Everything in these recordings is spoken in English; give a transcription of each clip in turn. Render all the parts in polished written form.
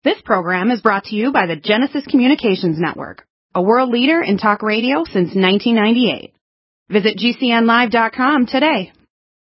This program is brought to you by the Genesis Communications Network, a world leader in talk radio since 1998. Visit GCNlive.com today.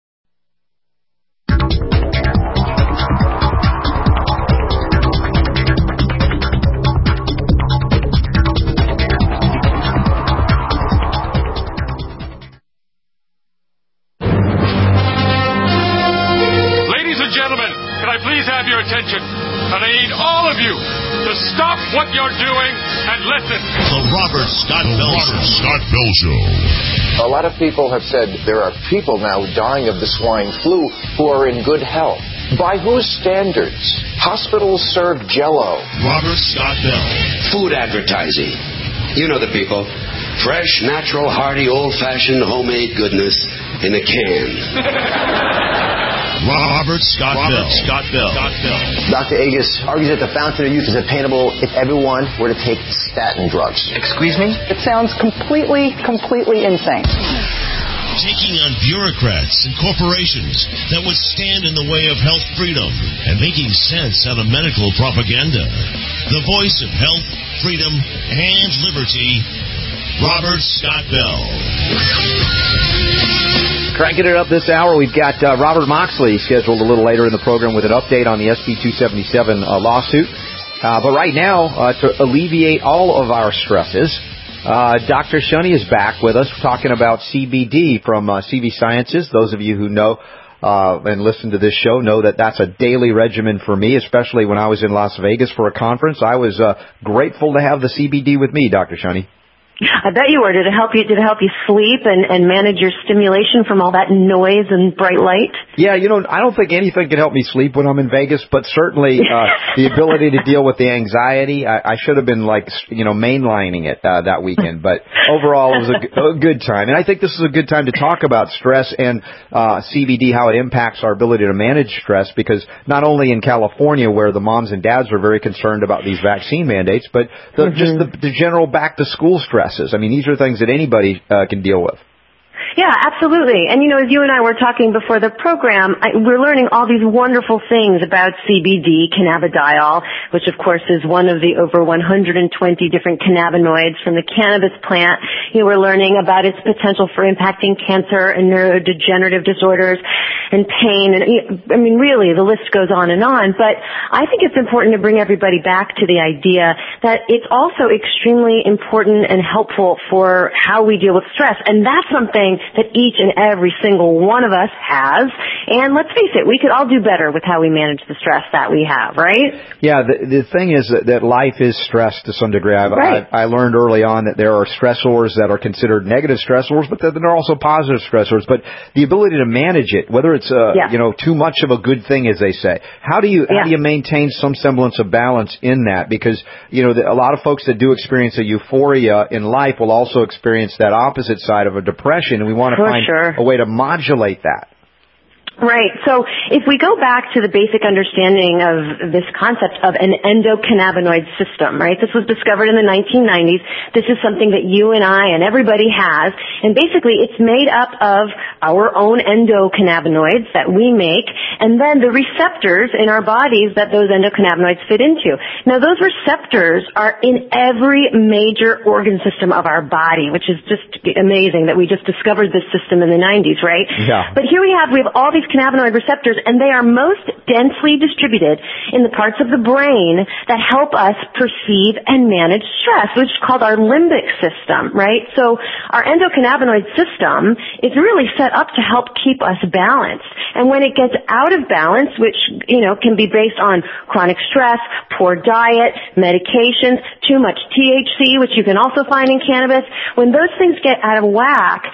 Ladies and gentlemen, can I please have your attention? And I need all of you to stop what you're doing and listen. The Robert Scott Bell Show. A lot of people have said there are people now dying of the swine flu who are in good health. By whose standards? Hospitals serve Jell-O. Robert Scott Bell. Food advertising. You know the people. Fresh, natural, hearty, old-fashioned, homemade goodness in a can. Robert Scott Bell. Dr. Agus argues that the fountain of youth is attainable if everyone were to take statin drugs. Excuse me? It sounds completely insane. Taking on bureaucrats and corporations that would stand in the way of health freedom and making sense out of medical propaganda. The voice of health, freedom, and liberty, Robert Scott Bell. Cranking it up this hour, we've got Robert Moxley scheduled a little later in the program with an update on the SB 277 lawsuit. But right now, to alleviate all of our stresses, Dr. Shunny is back with us talking about CBD from CV Sciences. Those of you who know and listen to this show know that that's a daily regimen for me, especially when I was in Las Vegas for a conference. I was grateful to have the CBD with me, Dr. Shunny. I bet you were. Did it help you sleep and manage your stimulation from all that noise and bright light? Yeah, I don't think anything can help me sleep when I'm in Vegas, but certainly the ability to deal with the anxiety. I should have been mainlining it that weekend, but overall it was a good time. And I think this is a good time to talk about stress and CBD, how it impacts our ability to manage stress, because not only in California, where the moms and dads are very concerned about these vaccine mandates, but just the general back-to-school stress. I mean, these are things that anybody can deal with. Yeah, absolutely. And, as you and I were talking before the program, we're learning all these wonderful things about CBD, cannabidiol, which, of course, is one of the over 120 different cannabinoids from the cannabis plant. We're learning about its potential for impacting cancer and neurodegenerative disorders and pain. And, really, the list goes on and on. But I think it's important to bring everybody back to the idea that it's also extremely important and helpful for how we deal with stress. And that's something that each and every single one of us has. And let's face it, we could all do better with how we manage the stress that we have, right? Yeah, the thing is that life is stress to some degree. I learned early on that there are stressors that are considered negative stressors, but then there are also positive stressors. But the ability to manage it, whether it's too much of a good thing, as they say, how do you maintain some semblance of balance in that? Because a lot of folks that do experience a euphoria in life will also experience that opposite side of a depression, and we want to find a way to modulate that. Right. So if we go back to the basic understanding of this concept of an endocannabinoid system, right? This was discovered in the 1990s. This is something that you and I and everybody has. And basically it's made up of our own endocannabinoids that we make and then the receptors in our bodies that those endocannabinoids fit into. Now those receptors are in every major organ system of our body, which is just amazing that we just discovered this system in the 90s, right? Yeah. But here we have all these cannabinoid receptors, and they are most densely distributed in the parts of the brain that help us perceive and manage stress, which is called our limbic system, right? So our endocannabinoid system is really set up to help keep us balanced. And when it gets out of balance, which, can be based on chronic stress, poor diet, medications, too much THC, which you can also find in cannabis, when those things get out of whack,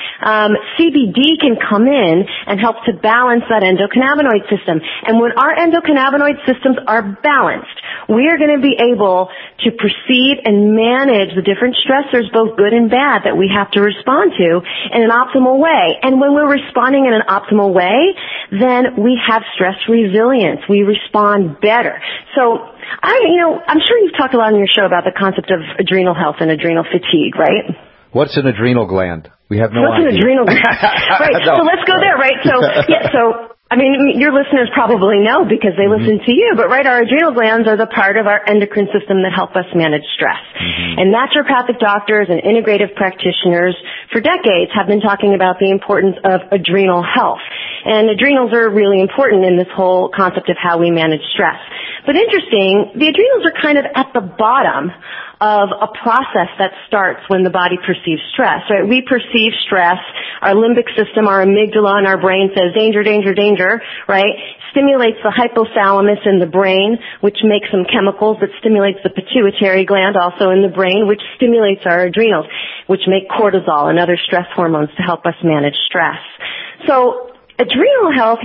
CBD can come in and help to balance that endocannabinoid system. And when our endocannabinoid systems are balanced, we are going to be able to perceive and manage the different stressors, both good and bad, that we have to respond to in an optimal way. And when we're responding in an optimal way, then we have stress resilience. We respond better. So I'm sure you've talked a lot on your show about the concept of adrenal health and adrenal fatigue, right? What's an adrenal gland? We have no idea. What's an adrenal gland? Right. No. So let's go there, right? So I mean, your listeners probably know because they listen to you, but right, our adrenal glands are the part of our endocrine system that help us manage stress. And naturopathic doctors and integrative practitioners for decades have been talking about the importance of adrenal health. And adrenals are really important in this whole concept of how we manage stress. But interesting, the adrenals are kind of at the bottom of a process that starts when the body perceives stress, right? We perceive stress, our limbic system, our amygdala in our brain says danger, danger, danger, right? Stimulates the hypothalamus in the brain, which makes some chemicals that stimulates the pituitary gland also in the brain, which stimulates our adrenals, which make cortisol and other stress hormones to help us manage stress. So adrenal health,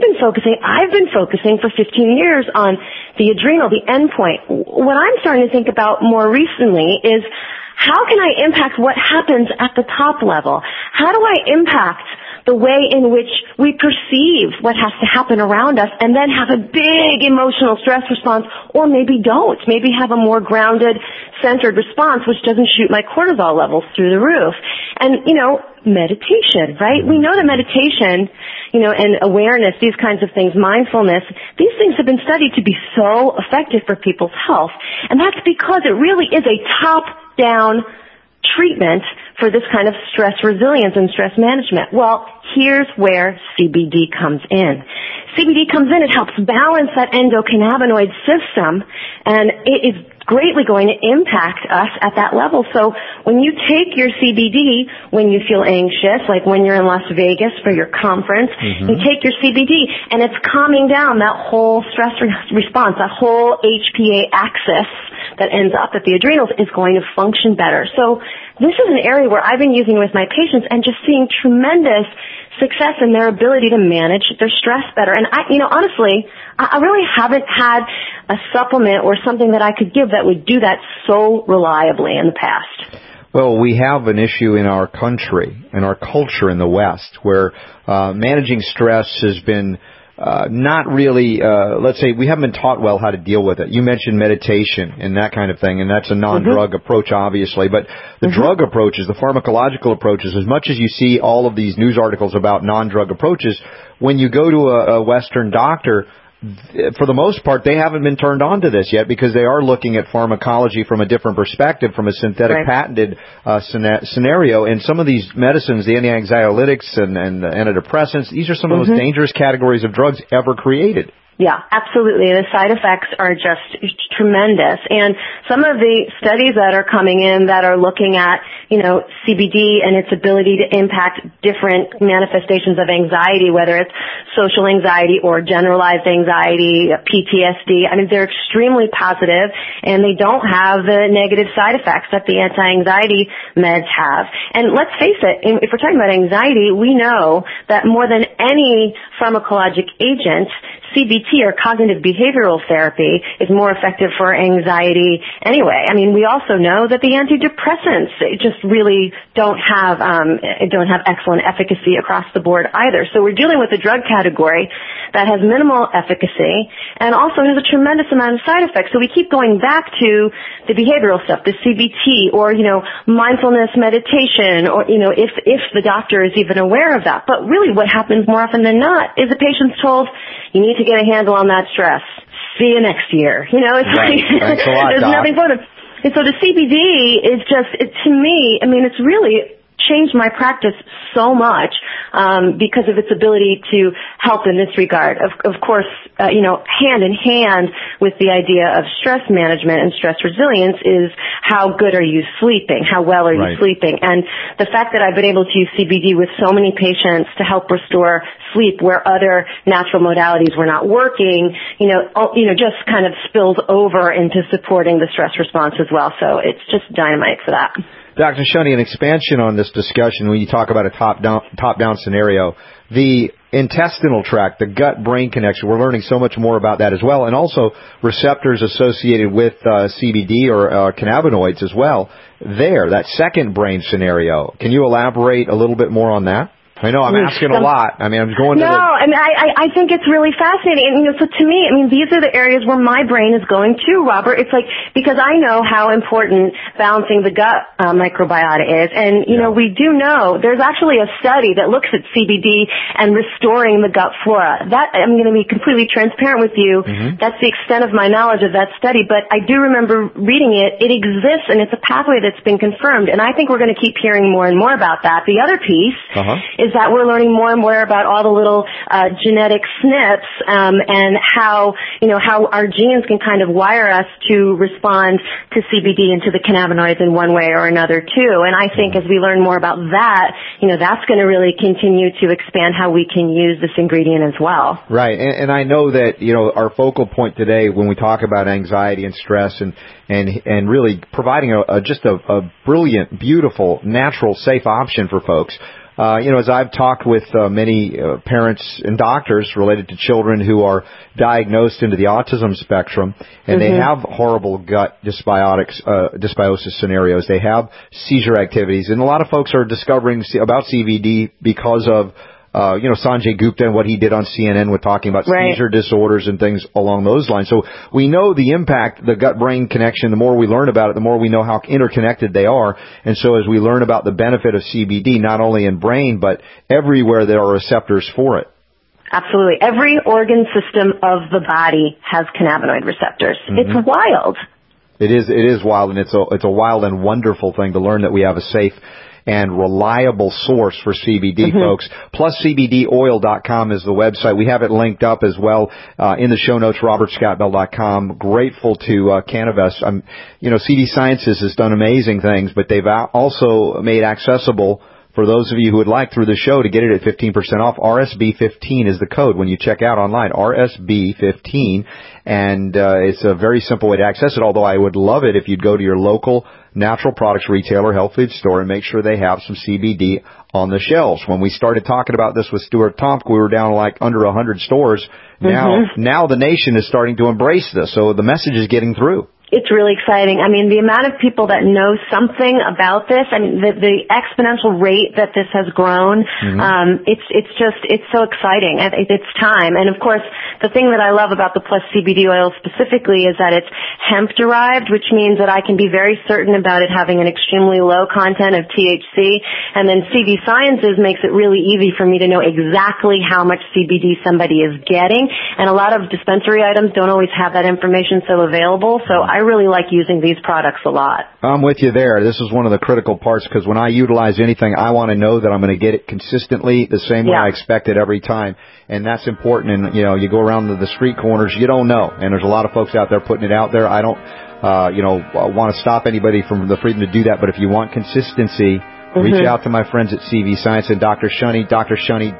I've been focusing for 15 years on the adrenal, the endpoint. What I'm starting to think about more recently is how can I impact what happens at the top level? How do I impact the way in which we perceive what has to happen around us and then have a big emotional stress response, or maybe don't, maybe have a more grounded, centered response which doesn't shoot my cortisol levels through the roof. And, meditation, right? We know that meditation, and awareness, these kinds of things, mindfulness, these things have been studied to be so effective for people's health. And that's because it really is a top-down treatment for this kind of stress resilience and stress management. Well, here's where CBD comes in. CBD comes in, it helps balance that endocannabinoid system, and it is greatly going to impact us at that level. So when you take your CBD, when you feel anxious, like when you're in Las Vegas for your conference, you take your CBD, and it's calming down that whole stress response, that whole HPA axis that ends up at the adrenals is going to function better. So this is an area where I've been using with my patients and just seeing tremendous success in their ability to manage their stress better. And honestly, I really haven't had a supplement or something that I could give that would do that so reliably in the past. Well, we have an issue in our country, in our culture in the West, where managing stress has been not really, let's say, we haven't been taught well how to deal with it. You mentioned meditation and that kind of thing, and that's a non-drug approach, obviously. But the drug approaches, the pharmacological approaches, as much as you see all of these news articles about non-drug approaches, when you go to a Western doctor, for the most part, they haven't been turned on to this yet because they are looking at pharmacology from a different perspective, from a synthetic patented scenario. And some of these medicines, the anti-anxiolytics and the antidepressants, these are some of the most dangerous categories of drugs ever created. Yeah, absolutely. The side effects are just tremendous. And some of the studies that are coming in that are looking at, CBD and its ability to impact different manifestations of anxiety, whether it's social anxiety or generalized anxiety, PTSD. I mean, they're extremely positive, and they don't have the negative side effects that the anti-anxiety meds have. And let's face it, if we're talking about anxiety, we know that more than any pharmacologic agent, CBT, or cognitive behavioral therapy, is more effective for anxiety anyway. I mean, we also know that the antidepressants just really don't have excellent efficacy across the board either. So we're dealing with a drug category that has minimal efficacy and also has a tremendous amount of side effects. So we keep going back to the behavioral stuff, the CBT, or, mindfulness meditation, or, if the doctor is even aware of that. But really what happens more often than not is the patient's told, you need to get a handle on that stress. See you next year. It's right. Thanks a lot, there's Doc. nothing for them. And so the CBD is just, to me, it's really changed my practice so much because of its ability to help in this regard. Of course, hand in hand with the idea of stress management and stress resilience is how good are you sleeping? How well are you sleeping? And the fact that I've been able to use CBD with so many patients to help restore sleep where other natural modalities were not working, just kind of spills over into supporting the stress response as well. So it's just dynamite for that. Dr. Shoney, an expansion on this discussion when you talk about a top-down scenario, the intestinal tract, the gut-brain connection, we're learning so much more about that as well, and also receptors associated with CBD or cannabinoids as well. That second brain scenario, can you elaborate a little bit more on that? I know, I'm asking a lot. I mean, I'm going to I think it's really fascinating. And, so to me, I mean, these are the areas where my brain is going to, Robert. It's like, because I know how important balancing the gut microbiota is. And, you know, we do know there's actually a study that looks at CBD and restoring the gut flora. That, I'm going to be completely transparent with you. Mm-hmm. That's the extent of my knowledge of that study. But I do remember reading it. It exists, and it's a pathway that's been confirmed. And I think we're going to keep hearing more and more about that. The other piece is that we're learning more and more about all the little genetic SNPs and how our genes can kind of wire us to respond to CBD and to the cannabinoids in one way or another too. And I think as we learn more about that, that's going to really continue to expand how we can use this ingredient as well. Right. And I know that, our focal point today when we talk about anxiety and stress and really providing just a brilliant, beautiful, natural, safe option for folks. As I've talked with many parents and doctors related to children who are diagnosed into the autism spectrum, and they have horrible gut dysbiosis scenarios. They have seizure activities, and a lot of folks are discovering about CBD because of Sanjay Gupta and what he did on CNN with talking about seizure disorders and things along those lines. So we know the impact, the gut-brain connection, the more we learn about it, the more we know how interconnected they are. And so as we learn about the benefit of CBD, not only in brain, but everywhere there are receptors for it. Absolutely. Every organ system of the body has cannabinoid receptors. Mm-hmm. It's wild. It is wild, and it's a wild and wonderful thing to learn that we have a safe and reliable source for CBD, folks. PlusCBDoil.com is the website. We have it linked up as well in the show notes, robertscottbell.com. Grateful to Cannabis. CD Sciences has done amazing things, but they've also made accessible for those of you who would like through the show to get it at 15% off. RSB15 is the code when you check out online, RSB15. And it's a very simple way to access it, although I would love it if you'd go to your local natural products retailer, health food store, and make sure they have some CBD on the shelves. When we started talking about this with Stuart Tomk, we were down like under 100 stores. Now the nation is starting to embrace this, so the message is getting through. It's really exciting. I mean, the amount of people that know something about this, I mean, the exponential rate that this has grown, it's so exciting. It's time. And of course, the thing that I love about the Plus CBD oil specifically is that it's hemp derived, which means that I can be very certain about it having an extremely low content of THC. And then CD Sciences makes it really easy for me to know exactly how much CBD somebody is getting. And a lot of dispensary items don't always have that information so available. So I really like using these products a lot. I'm with you there. This is one of the critical parts because when I utilize anything, I want to know that I'm going to get it consistently the same way I expect it every time. And that's important. And, you go around the street corners, you don't know. And there's a lot of folks out there putting it out there. I don't, want to stop anybody from the freedom to do that. But if you want consistency, reach out to my friends at CV Science and Dr. Shunny, Dr. Shunny,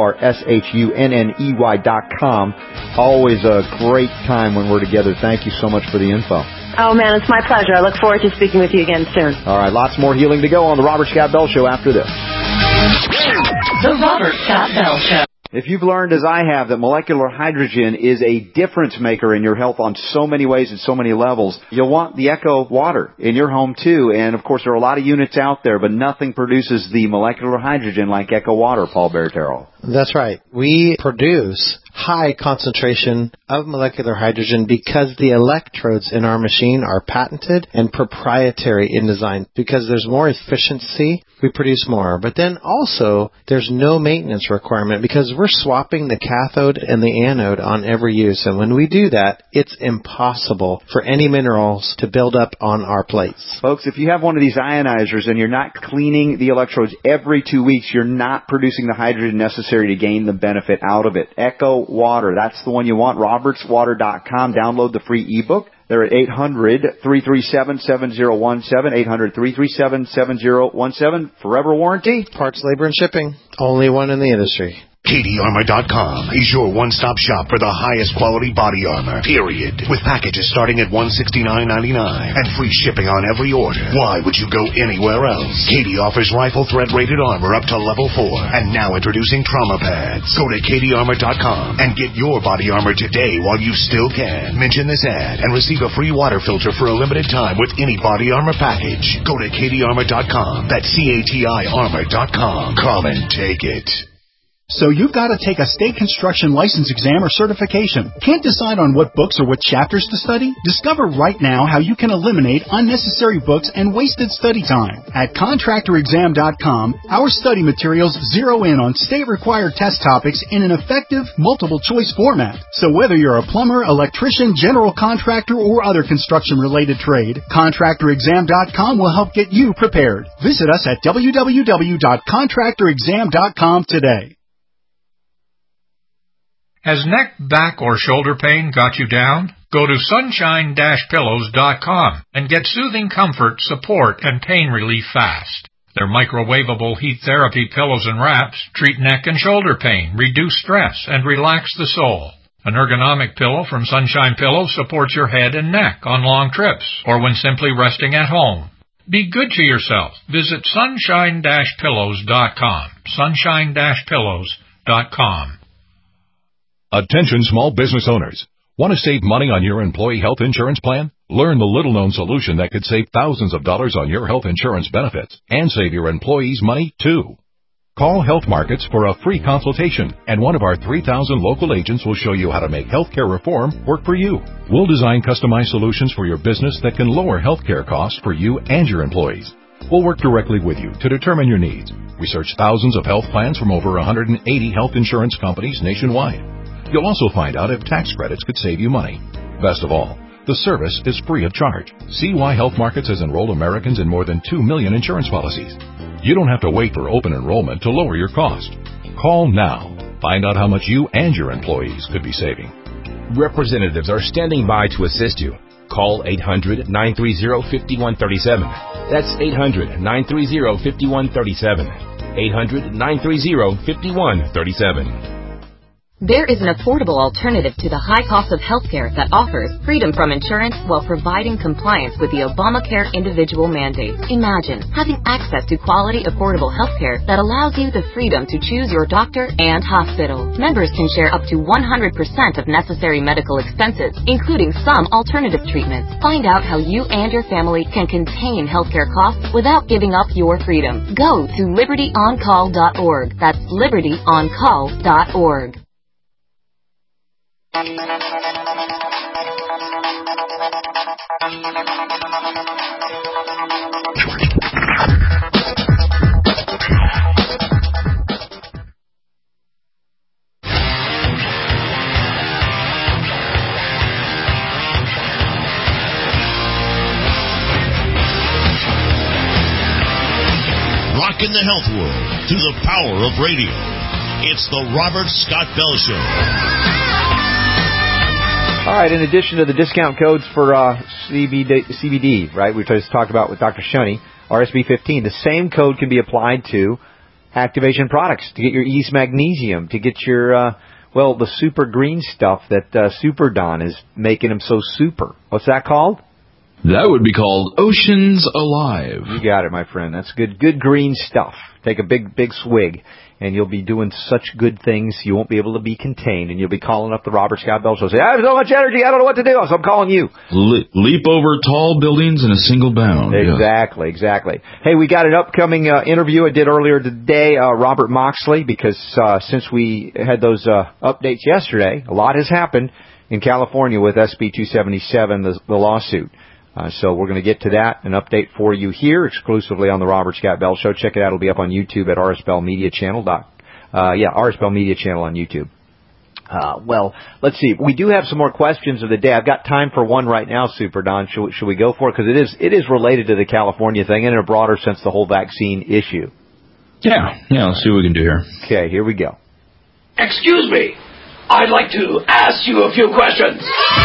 DrShunney.com. Always a great time when we're together. Thank you so much for the info. Oh, man, it's my pleasure. I look forward to speaking with you again soon. All right, lots more healing to go on the Robert Scott Bell Show after this. The Robert Scott Bell Show. If you've learned, as I have, that molecular hydrogen is a difference maker in your health on so many ways and so many levels, you'll want the Echo water in your home, too. And, of course, there are a lot of units out there, but nothing produces the molecular hydrogen like Echo water, Paul Bertero. That's right. We produce high concentration of molecular hydrogen because the electrodes in our machine are patented and proprietary in design. Because there's more efficiency, we produce more. But then also, there's no maintenance requirement because we're swapping the cathode and the anode on every use. And when we do that, it's impossible for any minerals to build up on our plates. Folks, if you have one of these ionizers and you're not cleaning the electrodes every 2 weeks, you're not producing the hydrogen necessary to gain the benefit out of it. Echo Water, that's the one you want. RobertsWater.com. Download the free ebook. They're at 800-337-7017, 800-337-7017. Forever warranty. Parts, labor, and shipping. Only one in the industry. KDArmor.com is your one-stop shop for the highest quality body armor, period. With packages starting at $169.99 and free shipping on every order. Why would you go anywhere else? KD offers rifle threat-rated armor up to level 4. And now introducing trauma pads. Go to KDArmor.com and get your body armor today while you still can. Mention this ad and receive a free water filter for a limited time with any body armor package. Go to KDArmor.com. That's CATI Armor.com. Come and take it. So you've got to take a state construction license exam or certification. Can't decide on what books or what chapters to study? Discover right now how you can eliminate unnecessary books and wasted study time. At contractorexam.com, our study materials zero in on state-required test topics in an effective, multiple-choice format. So whether you're a plumber, electrician, general contractor, or other construction-related trade, contractorexam.com will help get you prepared. Visit us at www.contractorexam.com today. Has neck, back, or shoulder pain got you down? Go to sunshine-pillows.com and get soothing comfort, support, and pain relief fast. Their microwavable heat therapy pillows and wraps treat neck and shoulder pain, reduce stress, and relax the soul. An ergonomic pillow from Sunshine Pillows supports your head and neck on long trips or when simply resting at home. Be good to yourself. Visit sunshine-pillows.com. Sunshine-pillows.com. Attention small business owners. Want to save money on your employee health insurance plan? Learn the little-known solution that could save thousands of dollars on your health insurance benefits and save your employees money, too. Call Health Markets for a free consultation, and one of our 3,000 local agents will show you how to make healthcare reform work for you. We'll design customized solutions for your business that can lower healthcare costs for you and your employees. We'll work directly with you to determine your needs. Research thousands of health plans from over 180 health insurance companies nationwide. You'll also find out if tax credits could save you money. Best of all, the service is free of charge. See why Health Markets has enrolled Americans in more than 2 million insurance policies. You don't have to wait for open enrollment to lower your cost. Call now. Find out how much you and your employees could be saving. Representatives are standing by to assist you. Call 800-930-5137. That's 800-930-5137. 800-930-5137. There is an affordable alternative to the high cost of healthcare that offers freedom from insurance while providing compliance with the Obamacare individual mandate. Imagine having access to quality, affordable healthcare that allows you the freedom to choose your doctor and hospital. Members can share up to 100% of necessary medical expenses, including some alternative treatments. Find out how you and your family can contain healthcare costs without giving up your freedom. Go to libertyoncall.org. That's libertyoncall.org. Rockin' the health world through the power of radio. It's the Robert Scott Bell Show. All right, in addition to the discount codes for CBD, right, we just talked about with Dr. Shunny, RSB15, the same code can be applied to Activation products, to get your Ease Magnesium, to get your, the super green stuff that Super Don is making them so super. What's that called? That would be called Oceans Alive. You got it, my friend. That's good green stuff. Take a big swig, and you'll be doing such good things you won't be able to be contained, and you'll be calling up the Robert Scott Bell Show. Say, I have so much energy, I don't know what to do, so I'm calling you. Leap over tall buildings in a single bound. Exactly. Hey, we got an upcoming interview I did earlier today, Robert Moxley, because since we had those updates yesterday, a lot has happened in California with SB 277, the lawsuit. So we're going to get to that, an update for you here exclusively on the Robert Scott Bell Show. Check it out. It'll be up on YouTube at RS Bell Media Channel. RS Bell Media Channel on YouTube. Let's see. We do have some more questions of the day. I've got time for one right now, Super Don. Should we go for it? Because it is related to the California thing and in a broader sense the whole vaccine issue. Yeah, let's see what we can do here. Okay, here we go. Excuse me. I'd like to ask you a few questions.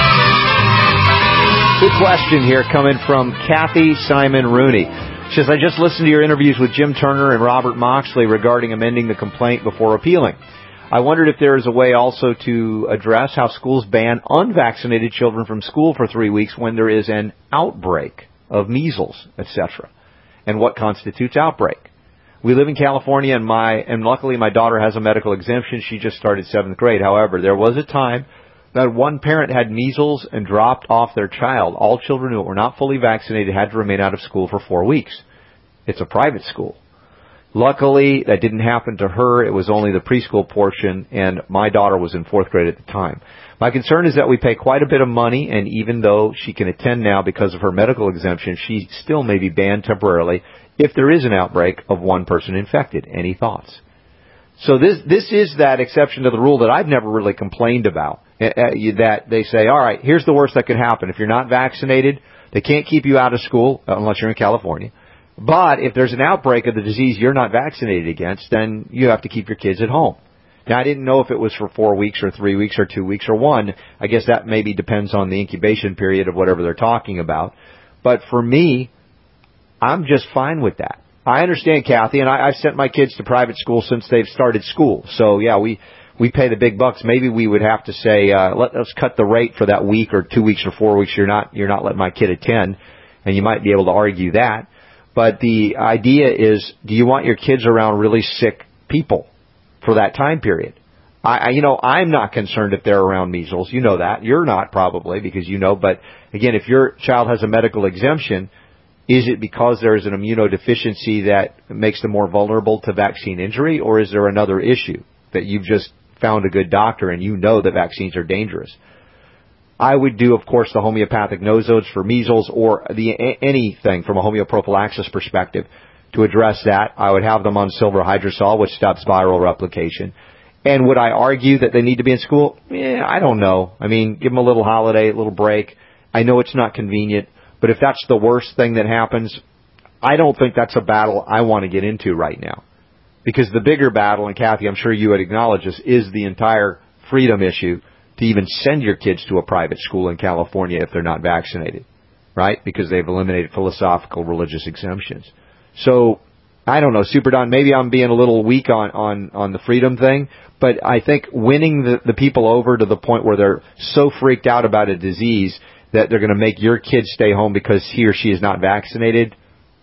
Good question here coming from Kathy Simon Rooney. She says, I just listened to your interviews with Jim Turner and Robert Moxley regarding amending the complaint before appealing. I wondered if there is a way also to address how schools ban unvaccinated children from school for 3 weeks when there is an outbreak of measles, etc., and what constitutes outbreak. We live in California, and luckily my daughter has a medical exemption. She just started 7th grade. However, there was a time that one parent had measles and dropped off their child. All children who were not fully vaccinated had to remain out of school for 4 weeks. It's a private school. Luckily, that didn't happen to her. It was only the preschool portion, and my daughter was in 4th grade at the time. My concern is that we pay quite a bit of money, and even though she can attend now because of her medical exemption, she still may be banned temporarily if there is an outbreak of one person infected. Any thoughts? So this is that exception to the rule that I've never really complained about, that they say, all right, here's the worst that could happen. If you're not vaccinated, they can't keep you out of school, unless you're in California. But if there's an outbreak of the disease you're not vaccinated against, then you have to keep your kids at home. Now, I didn't know if it was for 4 weeks or 3 weeks or 2 weeks or 1. I guess that maybe depends on the incubation period of whatever they're talking about. But for me, I'm just fine with that. I understand, Kathy, and I've sent my kids to private school since they've started school. So, yeah, we pay the big bucks. Maybe we would have to say, let's cut the rate for that week or 2 weeks or 4 weeks you're not letting my kid attend, and you might be able to argue that. But the idea is, do you want your kids around really sick people for that time period? I'm not concerned if they're around measles. You know that. You're not, probably, because you know. But, again, if your child has a medical exemption, is it because there is an immunodeficiency that makes them more vulnerable to vaccine injury, or is there another issue that you've just found a good doctor and you know that vaccines are dangerous? I would do, of course, the homeopathic nosodes for measles or anything from a homeoprophylaxis perspective to address that. I would have them on silver hydrosol, which stops viral replication. And would I argue that they need to be in school? I don't know. I mean, give them a little holiday, a little break. I know it's not convenient, but if that's the worst thing that happens, I don't think that's a battle I want to get into right now. Because the bigger battle, and Kathy, I'm sure you would acknowledge this, is the entire freedom issue to even send your kids to a private school in California if they're not vaccinated, right? Because they've eliminated philosophical religious exemptions. So, I don't know, Super Don, maybe I'm being a little weak on the freedom thing, but I think winning the people over to the point where they're so freaked out about a disease that they're going to make your kid stay home because he or she is not vaccinated,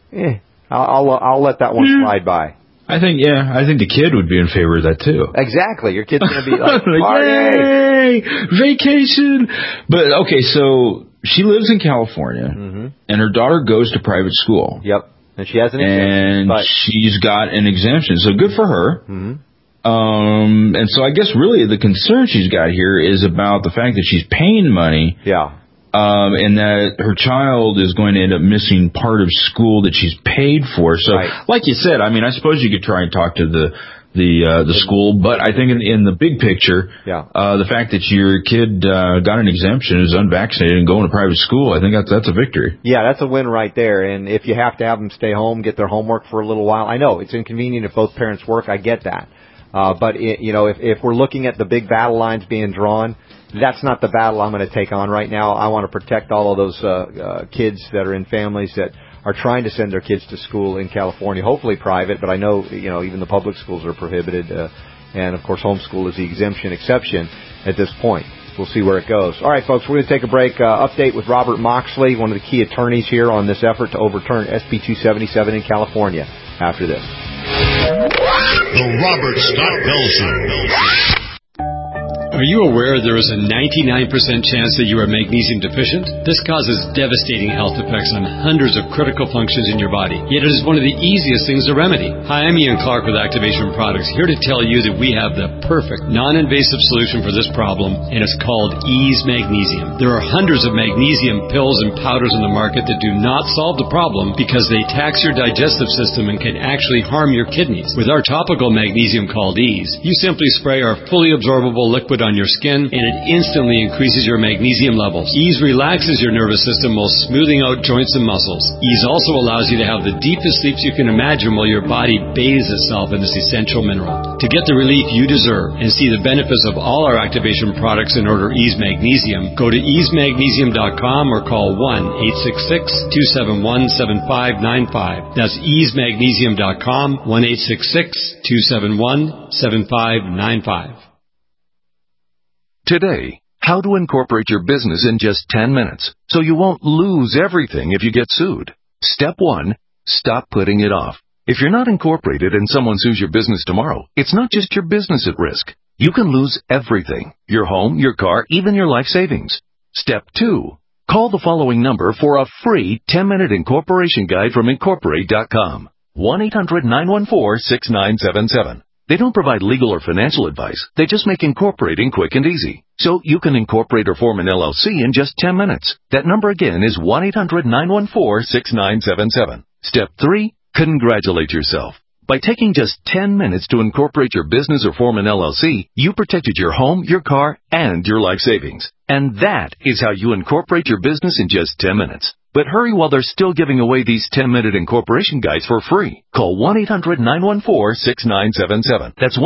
I'll let that one slide by. I think the kid would be in favor of that too. Exactly. Your kid's going to be like, yay, vacation. But, okay, so she lives in California, and her daughter goes to private school. Yep. And she has an exemption. And she's got an exemption, so good for her. And so I guess really the concern she's got here is about the fact that she's paying money. Yeah. And that her child is going to end up missing part of school that she's paid for. So, like you said, I mean, I suppose you could try and talk to the school, but I think in the big picture, the fact that your kid got an exemption, is unvaccinated, and going to private school, I think that's a victory. Yeah, that's a win right there. And if you have to have them stay home, get their homework for a little while, I know it's inconvenient if both parents work. I get that. But if we're looking at the big battle lines being drawn, that's not the battle I'm going to take on right now. I want to protect all of those kids that are in families that are trying to send their kids to school in California, hopefully private, but I know, even the public schools are prohibited, and of course homeschool is the exception at this point. We'll see where it goes. All right, folks, we're going to take a break. Update with Robert Moxley, one of the key attorneys here on this effort to overturn SB 277 in California after this. The Robert Scott Bell Show. Are you aware there is a 99% chance that you are magnesium deficient? This causes devastating health effects on hundreds of critical functions in your body, yet it is one of the easiest things to remedy. Hi, I'm Ian Clark with Activation Products, here to tell you that we have the perfect non-invasive solution for this problem, and it's called Ease Magnesium. There are hundreds of magnesium pills and powders on the market that do not solve the problem because they tax your digestive system and can actually harm your kidneys. With our topical magnesium called Ease, you simply spray our fully absorbable liquid on your skin, and it instantly increases your magnesium levels. Ease relaxes your nervous system while smoothing out joints and muscles. Ease also allows you to have the deepest sleeps you can imagine while your body bathes itself in this essential mineral. To get the relief you deserve and see the benefits of all our activation products in order Ease Magnesium, go to easemagnesium.com or call 1-866-271-7595. That's easemagnesium.com, 1-866-271-7595. Today, how to incorporate your business in just 10 minutes so you won't lose everything if you get sued. Step 1, stop putting it off. If you're not incorporated and someone sues your business tomorrow, it's not just your business at risk. You can lose everything: your home, your car, even your life savings. Step 2, call the following number for a free 10-minute incorporation guide from Incorporate.com. 1-800-914-6977. They don't provide legal or financial advice. They just make incorporating quick and easy. So you can incorporate or form an LLC in just 10 minutes. That number again is 1-800-914-6977. Step 3, congratulate yourself. By taking just 10 minutes to incorporate your business or form an LLC, you protected your home, your car, and your life savings. And that is how you incorporate your business in just 10 minutes. But hurry while they're still giving away these 10-minute incorporation guides for free. Call 1-800-914-6977. That's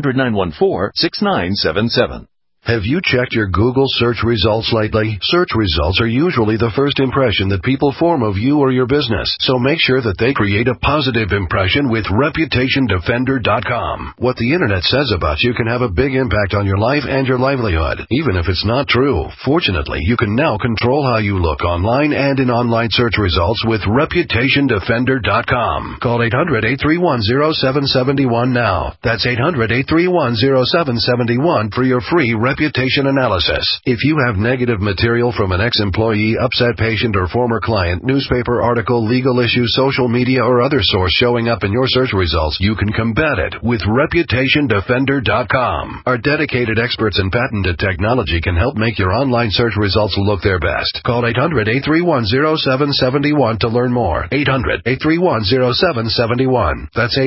1-800-914-6977. Have you checked your Google search results lately? Search results are usually the first impression that people form of you or your business, so make sure that they create a positive impression with ReputationDefender.com. What the Internet says about you can have a big impact on your life and your livelihood, even if it's not true. Fortunately, you can now control how you look online and in online search results with ReputationDefender.com. Call 800-831-0771 now. That's 800-831-0771 for your free reputation analysis. If you have negative material from an ex-employee, upset patient, or former client, newspaper article, legal issue, social media, or other source showing up in your search results, you can combat it with ReputationDefender.com. Our dedicated experts in patented technology can help make your online search results look their best. Call 800-831-0771 to learn more. 800-831-0771. That's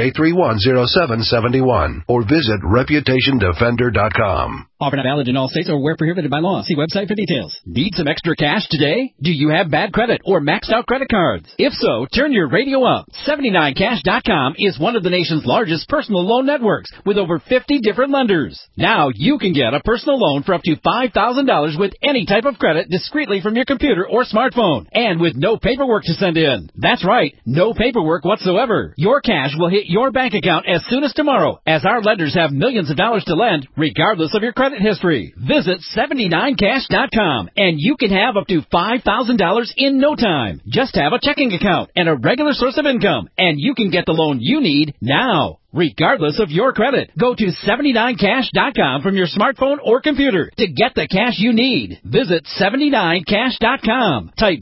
800-831-0771. Or visit ReputationDefender.com. Offer not valid in all states or where prohibited by law. See website for details. Need some extra cash today? Do you have bad credit or maxed out credit cards? If so, turn your radio up. 79cash.com is one of the nation's largest personal loan networks with over 50 different lenders. Now you can get a personal loan for up to $5,000 with any type of credit discreetly from your computer or smartphone and with no paperwork to send in. That's right, no paperwork whatsoever. Your cash will hit your bank account as soon as tomorrow, as our lenders have millions of dollars to lend regardless of your credit history. Visit 79cash.com and you can have up to $5,000 in no time. Just have a checking account and a regular source of income, and you can get the loan you need now, regardless of your credit. Go to 79cash.com from your smartphone or computer to get the cash you need. Visit 79cash.com. Type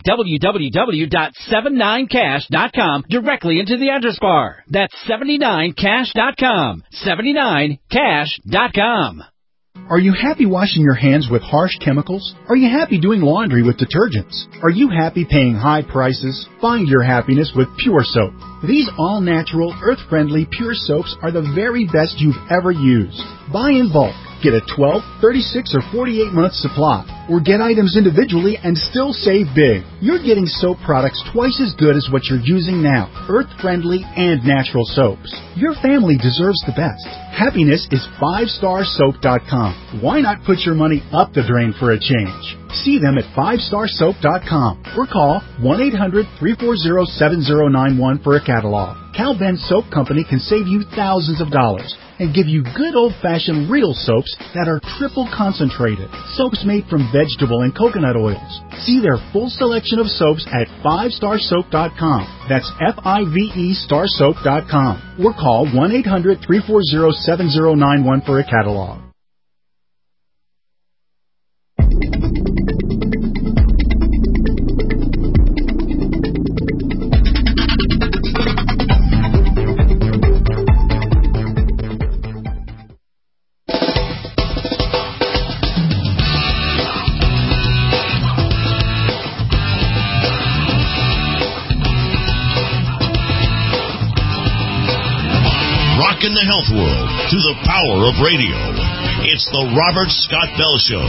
www.79cash.com directly into the address bar. That's 79cash.com. 79cash.com. Are you happy washing your hands with harsh chemicals? Are you happy doing laundry with detergents? Are you happy paying high prices? Find your happiness with Pure Soap. These all-natural, earth-friendly Pure Soaps are the very best you've ever used. Buy in bulk. Get a 12, 36, or 48-month supply. Or get items individually and still save big. You're getting soap products twice as good as what you're using now. Earth-friendly and natural soaps. Your family deserves the best. Happiness is 5starsoap.com. Why not put your money up the drain for a change? See them at 5starsoap.com or call 1-800-340-7091 for a catalog. Cal Ben Soap Company can save you thousands of dollars and give you good old-fashioned real soaps that are triple concentrated. Soaps made from vegetable and coconut oils. See their full selection of soaps at 5starsoap.com. That's F-I-V-E starsoap.com. Or call 1-800-340-7091 for a catalog. In the health world through the power of radio. It's the Robert Scott Bell Show.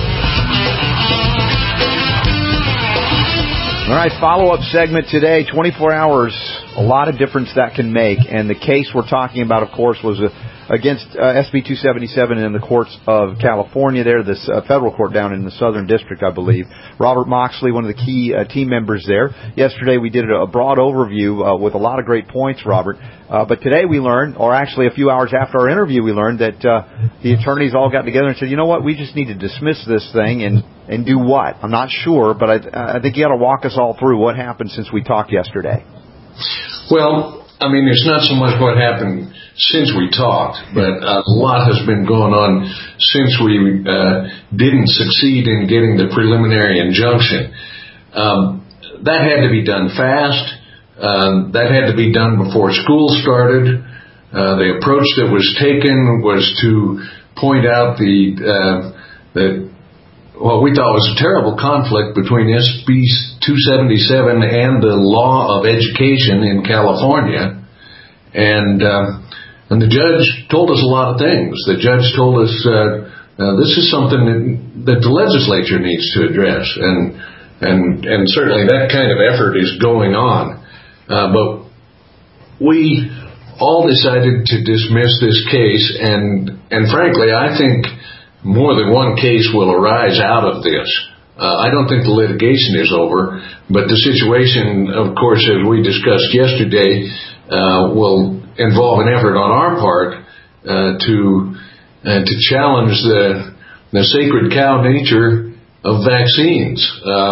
All right, follow-up segment today, 24 hours, a lot of difference that can make. And the case we're talking about, of course, was against SB 277 in the courts of California there, this federal court down in the Southern District, I believe. Robert Moxley, one of the key team members there. Yesterday we did a broad overview with a lot of great points, Robert. But today we learned, or actually a few hours after our interview, we learned that the attorneys all got together and said, you know what, we just need to dismiss this thing and do what? I'm not sure, but I think you got to walk us all through what happened since we talked yesterday. Well, I mean, it's not so much what happened since we talked, but a lot has been going on since we didn't succeed in getting the preliminary injunction. That had to be done fast. That had to be done before school started. The approach that was taken was to point out what we thought was a terrible conflict between SB 277 and the law of education in California. And the judge told us a lot of things. The judge told us this is something that the legislature needs to address. And certainly that kind of effort is going on. But we all decided to dismiss this case, and frankly, I think more than one case will arise out of this. I don't think the litigation is over, but the situation, of course, as we discussed yesterday, will involve an effort on our part to challenge the sacred cow nature of vaccines.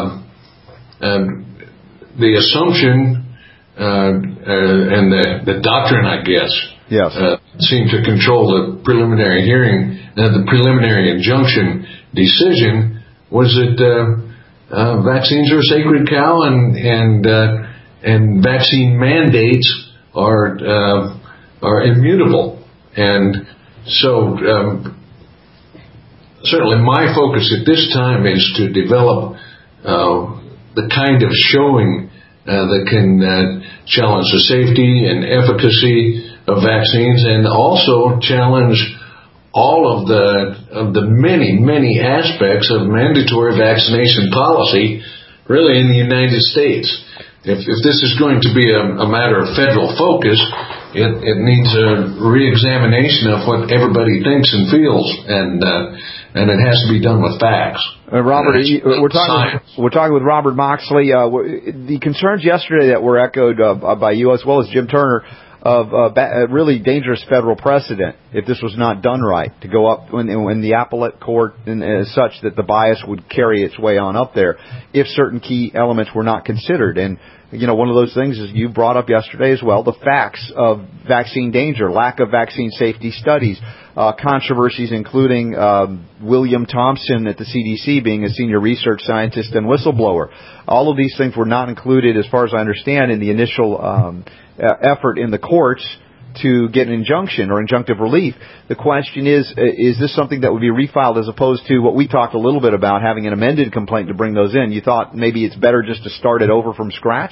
The assumption and the doctrine, I guess, yes, seemed to control the preliminary hearing, the preliminary injunction decision was that vaccines are a sacred cow, and vaccine mandates are immutable. And so certainly my focus at this time is to develop the kind of showing that can challenge the safety and efficacy of vaccines, and also challenge all of the many aspects of mandatory vaccination policy, really, in the United States. If this is going to be a matter of federal focus, it needs a re-examination of what everybody thinks and feels, and it has to be done with facts. Robert, we're talking with Robert Moxley. The concerns yesterday that were echoed by you as well as Jim Turner of a really dangerous federal precedent if this was not done right, to go up when the appellate court and such that the bias would carry its way on up there if certain key elements were not considered. And you know, one of those things is you brought up yesterday as well, the facts of vaccine danger, lack of vaccine safety studies, controversies including William Thompson at the CDC being a senior research scientist and whistleblower. All of these things were not included, as far as I understand, in the initial effort in the courts to get an injunction or injunctive relief. The question is this something that would be refiled as opposed to what we talked a little bit about, having an amended complaint to bring those in? You thought maybe it's better just to start it over from scratch?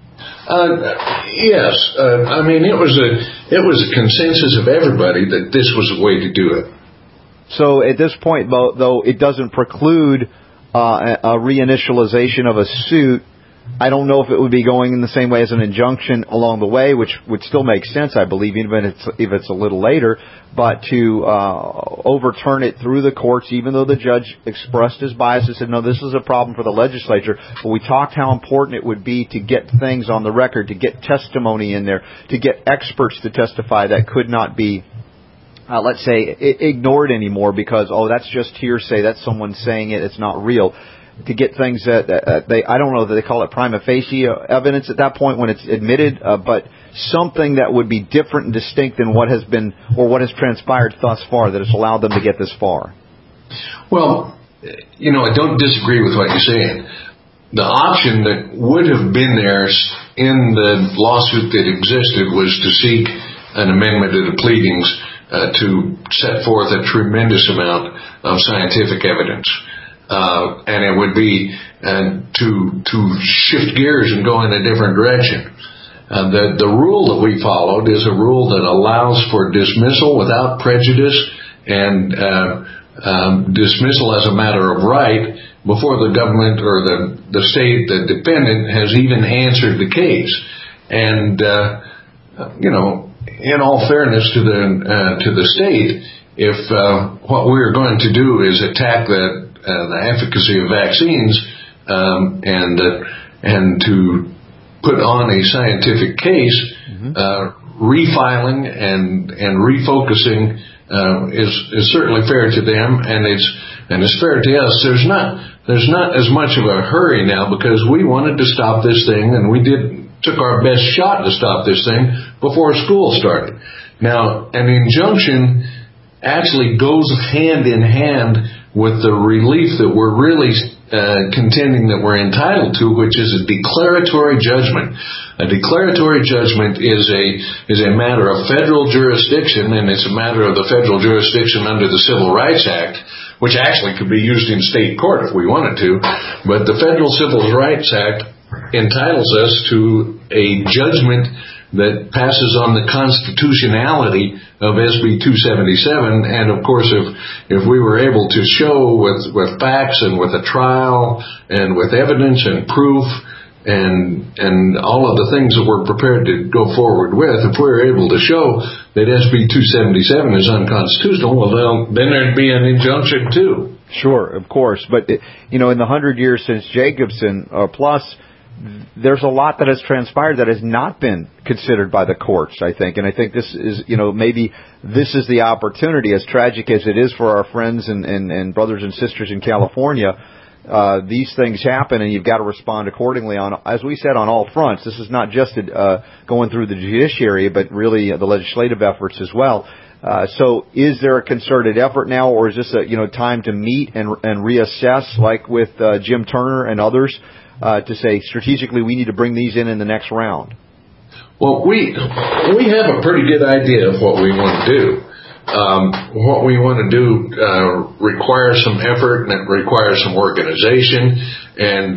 Yes. I mean, it was a consensus of everybody that this was the way to do it. So at this point, though, it doesn't preclude a reinitialization of a suit. I don't know if it would be going in the same way as an injunction along the way, which would still make sense, I believe, even if it's a little later. But to overturn it through the courts, even though the judge expressed his bias and said, no, this is a problem for the legislature. But we talked how important it would be to get things on the record, to get testimony in there, to get experts to testify that could not be, let's say, ignored anymore because, that's just hearsay. That's someone saying it. It's not real. To get things that I don't know that they call it prima facie evidence at that point when it's admitted, but something that would be different and distinct than what has been or what has transpired thus far that has allowed them to get this far. Well, I don't disagree with what you're saying. The option that would have been there in the lawsuit that existed was to seek an amendment to the pleadings to set forth a tremendous amount of scientific evidence. And it would be to shift gears and go in a different direction. The rule that we followed is a rule that allows for dismissal without prejudice and dismissal as a matter of right before the government or the state, the defendant, has even answered the case. And, in all fairness to the state, if what we're going to do is attack the efficacy of vaccines and to put on a scientific case, refiling and refocusing is certainly fair to them, and it's fair to us. There's not as much of a hurry now because we wanted to stop this thing, and we took our best shot to stop this thing before school started. Now, an injunction actually goes hand in hand with the relief that we're really contending that we're entitled to, which is a declaratory judgment. A declaratory judgment is a matter of federal jurisdiction, and it's a matter of the federal jurisdiction under the Civil Rights Act, which actually could be used in state court if we wanted to. But the Federal Civil Rights Act entitles us to a judgment that passes on the constitutionality of SB 277, and of course if we were able to show with facts and with a trial and with evidence and proof and all of the things that we're prepared to go forward with, if we were able to show that SB 277 is unconstitutional, well then there'd be an injunction too. Sure, of course, but in the 100 years since Jacobson plus, there's a lot that has transpired that has not been considered by the courts, I think. And I think this is, maybe this is the opportunity, as tragic as it is for our friends and brothers and sisters in California. These things happen, and you've got to respond accordingly on, as we said, on all fronts. This is not just going through the judiciary, but really the legislative efforts as well. So is there a concerted effort now, or is this time to meet and reassess, like with Jim Turner and others, to say strategically we need to bring these in the next round? Well, we have a pretty good idea of what we want to do. What we want to do requires some effort, and it requires some organization, and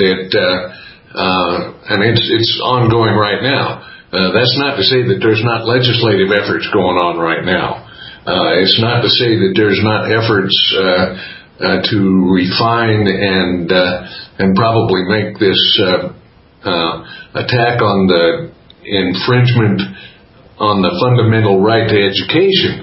it's ongoing right now. That's not to say that there's not legislative efforts going on right now. It's not to say that there's not efforts to refine and probably make this attack on the infringement on the fundamental right to education.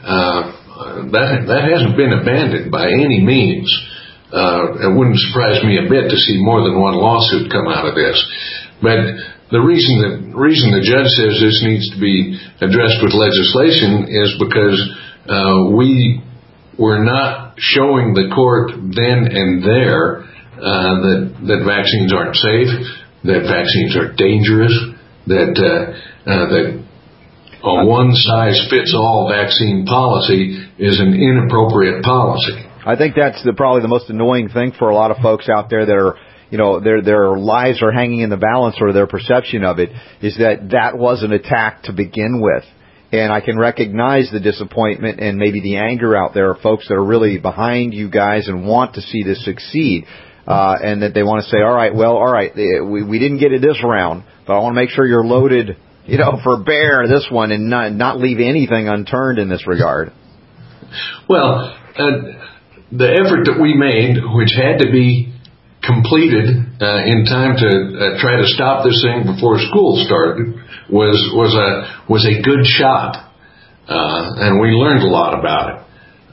That hasn't been abandoned by any means. It wouldn't surprise me a bit to see more than one lawsuit come out of this. But the reason the judge says this needs to be addressed with legislation is because we're not showing the court then and there that vaccines aren't safe, that vaccines are dangerous, that a one-size-fits-all vaccine policy is an inappropriate policy. I think that's probably the most annoying thing for a lot of folks out there that are, their lives are hanging in the balance, or their perception of it is that was an attack to begin with. And I can recognize the disappointment and maybe the anger out there of folks that are really behind you guys and want to see this succeed. And that they want to say, all right, we didn't get it this round, but I want to make sure you're loaded, for bear this one, and not leave anything unturned in this regard. Well, the effort that we made, which had to be completed in time to try to stop this thing before school started, was a good shot, and we learned a lot about it.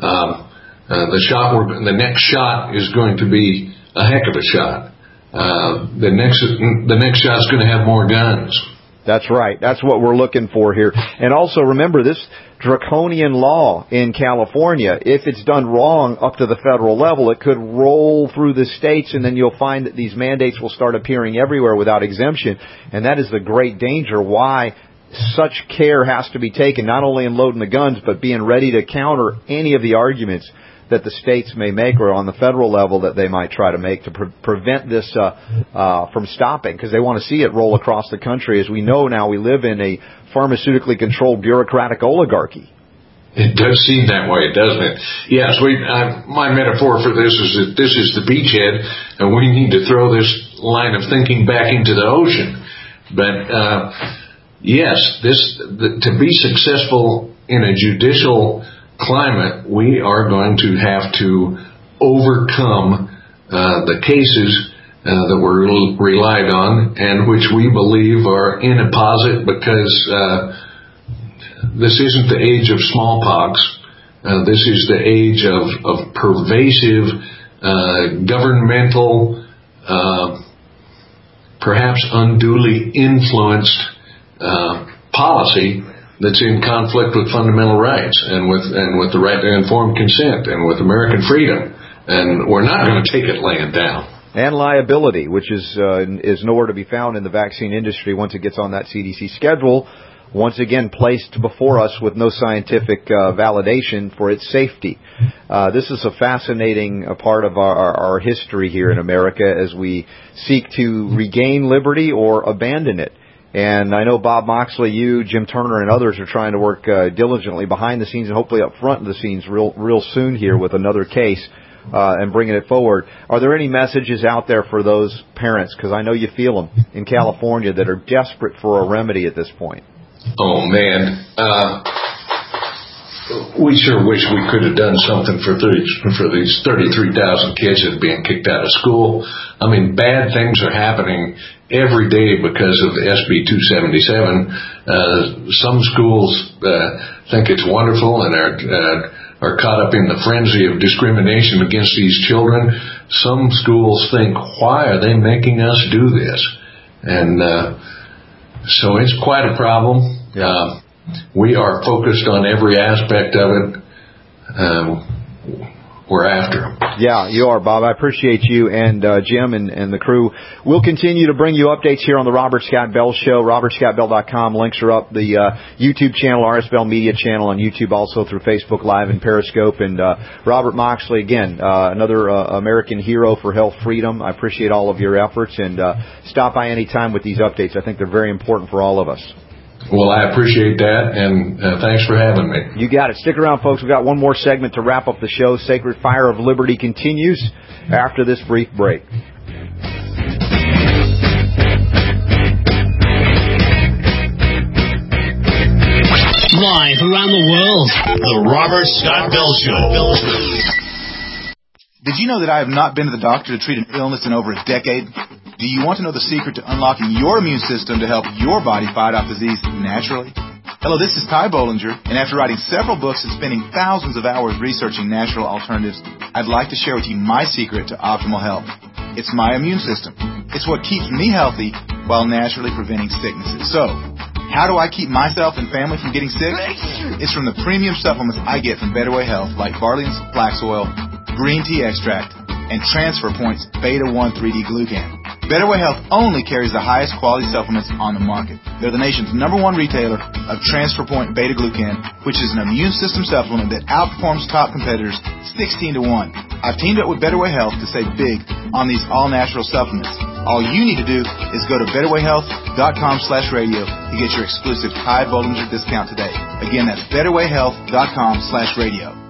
The next shot is going to be a heck of a shot. The next shot's going to have more guns. That's right. That's what we're looking for here. And also remember, this draconian law in California, if it's done wrong up to the federal level, it could roll through the states, and then you'll find that these mandates will start appearing everywhere without exemption. And that is the great danger, why such care has to be taken, not only in loading the guns, but being ready to counter any of the arguments that the states may make, or on the federal level that they might try to make, to prevent this from stopping, because they want to see it roll across the country. As we know now, we live in a pharmaceutically controlled bureaucratic oligarchy. It does seem that way, doesn't it? Yes, my metaphor for this is that this is the beachhead, and we need to throw this line of thinking back into the ocean. But yes, to be successful in a judicial climate, we are going to have to overcome the cases that were relied on and which we believe are inapposite because this isn't the age of smallpox. This is the age of pervasive governmental, perhaps unduly influenced policy that's in conflict with fundamental rights and with the right to informed consent and with American freedom. And we're not going to take it laying down. And liability, which is nowhere to be found in the vaccine industry once it gets on that CDC schedule, once again placed before us with no scientific validation for its safety. This is a fascinating part of our history here in America as we seek to regain liberty or abandon it. And I know Bob Moxley, you, Jim Turner, and others are trying to work diligently behind the scenes and hopefully up front of the scenes real soon here with another case and bringing it forward. Are there any messages out there for those parents? Because I know you feel them in California that are desperate for a remedy at this point. Oh, man. We sure wish we could have done something for these 33,000 kids that are being kicked out of school. I mean, bad things are happening every day because of SB 277. Some schools think it's wonderful and are caught up in the frenzy of discrimination against these children. Some schools think, why are they making us do this? And so it's quite a problem. We are focused on every aspect of it. We're after them. Yeah, you are, Bob. I appreciate you and Jim and the crew. We'll continue to bring you updates here on the Robert Scott Bell Show. RobertScottBell.com. Links are up. The YouTube channel, RS Bell Media channel on YouTube, also through Facebook Live and Periscope. And Robert Moxley, again, another American hero for health freedom. I appreciate all of your efforts. And stop by any time with these updates. I think they're very important for all of us. Well, I appreciate that, and thanks for having me. You got it. Stick around, folks. We've got one more segment to wrap up the show. Sacred Fire of Liberty continues after this brief break. Live around the world, The Robert Scott Bell Show. Did you know that I have not been to the doctor to treat an illness in over a decade? Do you want to know the secret to unlocking your immune system to help your body fight off disease naturally? Hello, this is Ty Bollinger, and after writing several books and spending thousands of hours researching natural alternatives, I'd like to share with you my secret to optimal health. It's my immune system. It's what keeps me healthy while naturally preventing sicknesses. So, how do I keep myself and family from getting sick? It's from the premium supplements I get from Better Way Health, like barley and flax oil, green tea extract, and Transfer Point's Beta-1 3D Glucan. Better Way Health only carries the highest quality supplements on the market. They're the nation's #1 retailer of Transfer Point Beta Glucan, which is an immune system supplement that outperforms top competitors 16-1. I've teamed up with Better Way Health to save big on these all-natural supplements. All you need to do is go to betterwayhealth.com/radio to get your exclusive Ty Bollinger discount today. Again, that's betterwayhealth.com/radio.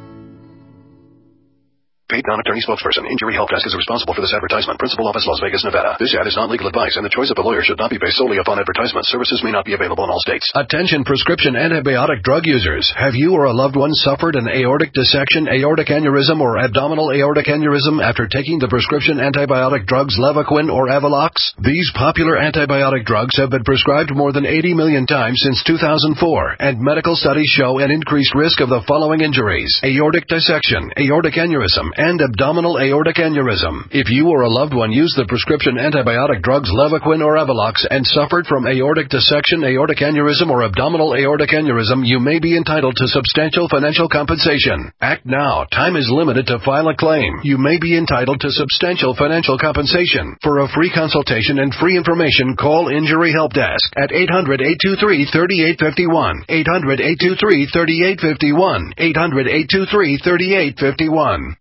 Paid non-attorney spokesperson. Injury Help Desk is responsible for this advertisement. Principal office, Las Vegas, Nevada. This ad is not legal advice, and the choice of the lawyer should not be based solely upon advertisement. Services may not be available in all states. Attention prescription antibiotic drug users. Have you or a loved one suffered an aortic dissection, aortic aneurysm, or abdominal aortic aneurysm after taking the prescription antibiotic drugs Levaquin or Avalox? These popular antibiotic drugs have been prescribed more than 80 million times since 2004, and medical studies show an increased risk of the following injuries: aortic dissection, aortic aneurysm, and abdominal aortic aneurysm. If you or a loved one used the prescription antibiotic drugs Levaquin or Avalox and suffered from aortic dissection, aortic aneurysm, or abdominal aortic aneurysm, you may be entitled to substantial financial compensation. Act now. Time is limited to file a claim. You may be entitled to substantial financial compensation. For a free consultation and free information, call Injury Help Desk at 800-823-3851. 800-823-3851. 800-823-3851.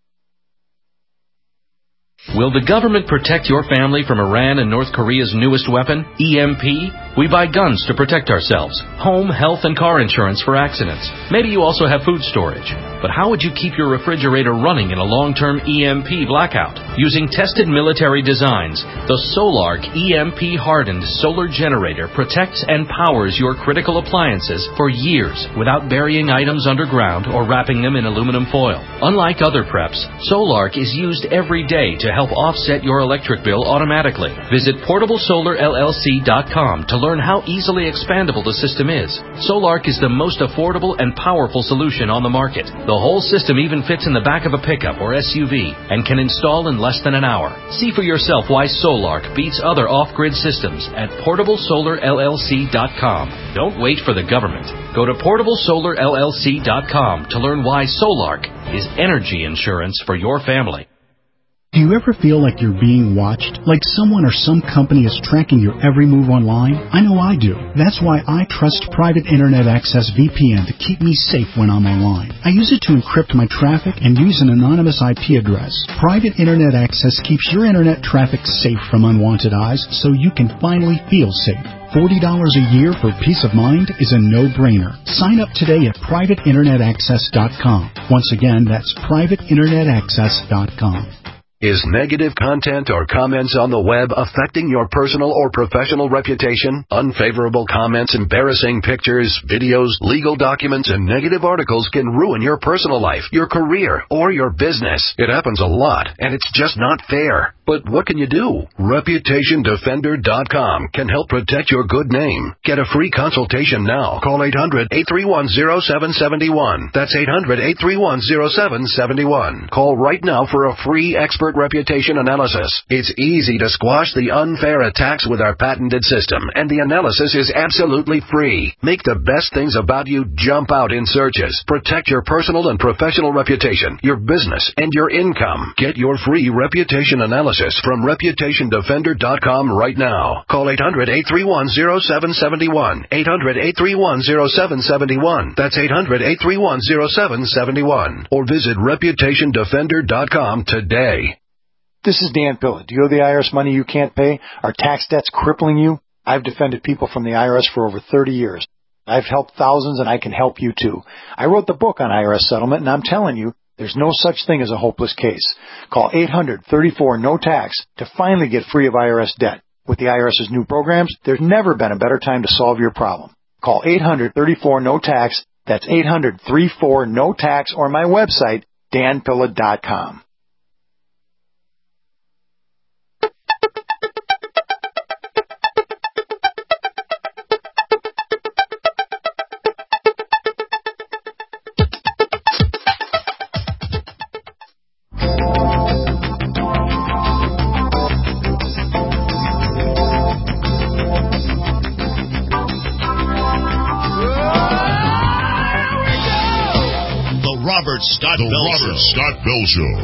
Will the government protect your family from Iran and North Korea's newest weapon, EMP? We buy guns to protect ourselves, home, health, and car insurance for accidents. Maybe you also have food storage. But how would you keep your refrigerator running in a long-term EMP blackout? Using tested military designs, the Solark EMP-hardened solar generator protects and powers your critical appliances for years without burying items underground or wrapping them in aluminum foil. Unlike other preps, Solark is used every day to help offset your electric bill automatically. Visit PortableSolarLLC.com to learn how easily expandable the system is. Solark is the most affordable and powerful solution on the market. The whole system even fits in the back of a pickup or SUV and can install in less than an hour. See for yourself why Solark beats other off-grid systems at PortableSolarLLC.com. Don't wait for the government. Go to PortableSolarLLC.com to learn why Solark is energy insurance for your family. Do you ever feel like you're being watched? Like someone or some company is tracking your every move online? I know I do. That's why I trust Private Internet Access VPN to keep me safe when I'm online. I use it to encrypt my traffic and use an anonymous IP address. Private Internet Access keeps your internet traffic safe from unwanted eyes so you can finally feel safe. $40 a year for peace of mind is a no-brainer. Sign up today at privateinternetaccess.com. Once again, that's privateinternetaccess.com. Is negative content or comments on the web affecting your personal or professional reputation? Unfavorable comments, embarrassing pictures, videos, legal documents, and negative articles can ruin your personal life, your career, or your business. It happens a lot, and it's just not fair. But what can you do? ReputationDefender.com can help protect your good name. Get a free consultation now. Call 800-831-0771. That's 800-831-0771. Call right now for a free expert reputation analysis. It's easy to squash the unfair attacks with our patented system, and the analysis is absolutely free. Make the best things about you jump out in searches. Protect your personal and professional reputation, your business, and your income. Get your free reputation analysis from ReputationDefender.com right now. Call 800-831-0771. 800-831-0771. That's 800-831-0771. Or visit ReputationDefender.com today. This is Dan Pilla. Do you owe the IRS money you can't pay? Are tax debts crippling you? I've defended people from the IRS for over 30 years. I've helped thousands, and I can help you too. I wrote the book on IRS settlement, and I'm telling you, there's no such thing as a hopeless case. Call 800-34-NO-TAX to finally get free of IRS debt. With the IRS's new programs, there's never been a better time to solve your problem. Call 800-34-NO-TAX. That's 800-34-NO-TAX, or my website, danpilla.com. Scott Bell Show.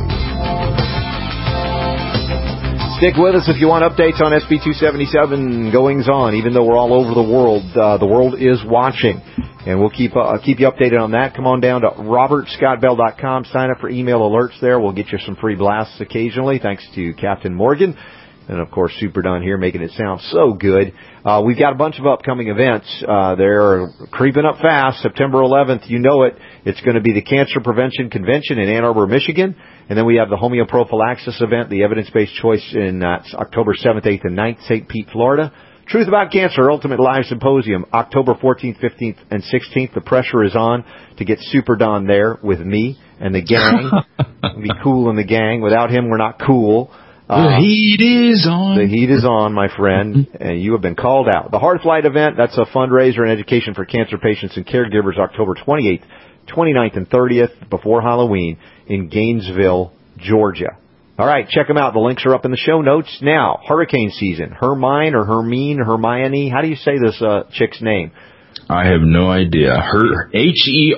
Stick with us if you want updates on SB 277 goings on. Even though we're all over the world is watching, and we'll keep you updated on that. Come on down to robertscottbell.com. Sign up for email alerts there. We'll get you some free blasts occasionally, thanks to Captain Morgan. And, of course, Super Don here making it sound so good. We've got a bunch of upcoming events. They're creeping up fast. September 11th, you know it. It's going to be the Cancer Prevention Convention in Ann Arbor, Michigan. And then we have the Homeoprophylaxis event, the Evidence-Based Choice, in October 7th, 8th, and 9th, St. Pete, Florida. Truth About Cancer, Ultimate Live Symposium, October 14th, 15th, and 16th. The pressure is on to get Super Don there with me and the gang. It'll be cool in the gang. Without him, we're not cool. The heat is on. The heat is on, my friend, and you have been called out. The Hearthlight event, that's a fundraiser and education for cancer patients and caregivers, October 28th, 29th, and 30th, before Halloween, in Gainesville, Georgia. All right, check them out. The links are up in the show notes. Now, hurricane season. Hermine or Hermione, how do you say this chick's name? I have no idea. Hermine.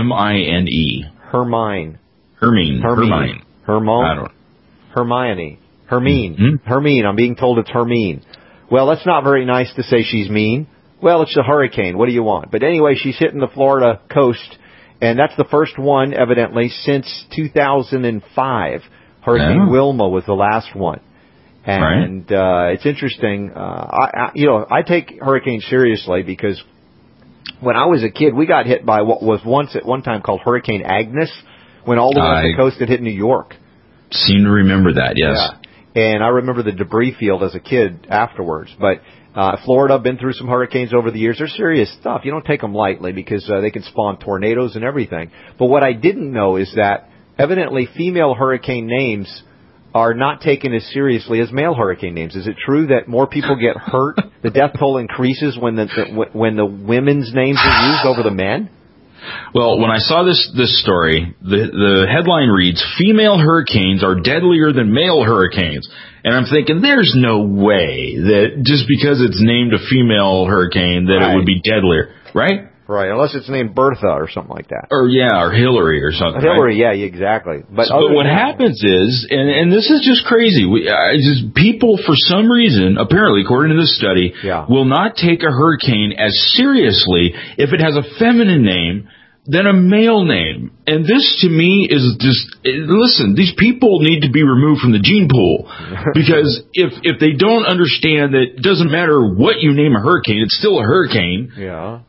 Hermine. Hermine. I don't. Hermione. Hermine. I'm being told it's Hermine. Well, that's not very nice to say she's mean. Well, it's a hurricane. What do you want? But anyway, she's hitting the Florida coast, and that's the first one, evidently, since 2005. Hurricane Wilma was the last one. And it's interesting. I take hurricanes seriously because when I was a kid, we got hit by what was once at one time called Hurricane Agnes, when all the way up the coast it hit New York. Seem to remember that, yes. Yeah. And I remember the debris field as a kid afterwards. But Florida, been through some hurricanes over the years. They're serious stuff. You don't take them lightly because they can spawn tornadoes and everything. But what I didn't know is that evidently female hurricane names are not taken as seriously as male hurricane names. Is it true that more people get hurt, the death toll increases when the women's names are used over the men? Well, when I saw this story, the headline reads, "Female hurricanes are deadlier than male hurricanes." And I'm thinking, there's no way that just because it's named a female hurricane that it would be deadlier, right? Right, unless it's named Bertha or something like that. Or Hillary or something. Hillary, right? Yeah, exactly. But what happens is, and this is just crazy, people for some reason, apparently according to this study, will not take a hurricane as seriously if it has a feminine name than a male name. And this to me is just, listen, these people need to be removed from the gene pool. Because if they don't understand that it doesn't matter what you name a hurricane, it's still a hurricane. Yeah.